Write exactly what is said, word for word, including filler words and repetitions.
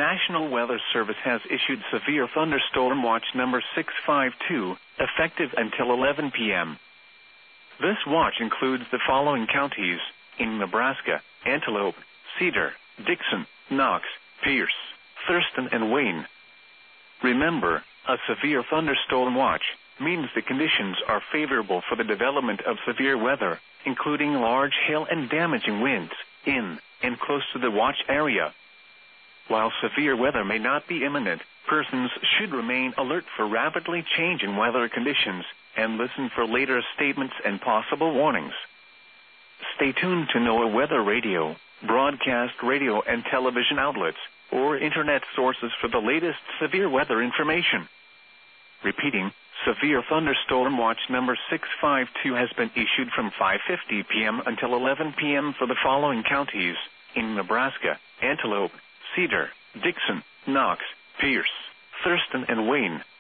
National Weather Service has issued Severe Thunderstorm Watch number six five two, effective until eleven p m This watch includes the following counties in Nebraska: Antelope, Cedar, Dixon, Knox, Pierce, Thurston, and Wayne. Remember, a severe thunderstorm watch means the conditions are favorable for the development of severe weather, including large hail and damaging winds, in and close to the watch area. While severe weather may not be imminent, persons should remain alert for rapidly changing weather conditions and listen for later statements and possible warnings. Stay tuned to NOAA Weather Radio, broadcast radio and television outlets, or internet sources for the latest severe weather information. Repeating, Severe Thunderstorm Watch number six five two has been issued from five fifty p m until eleven p m for the following counties in Nebraska: Antelope, Cedar, Dixon, Knox, Pierce, Thurston, and Wayne.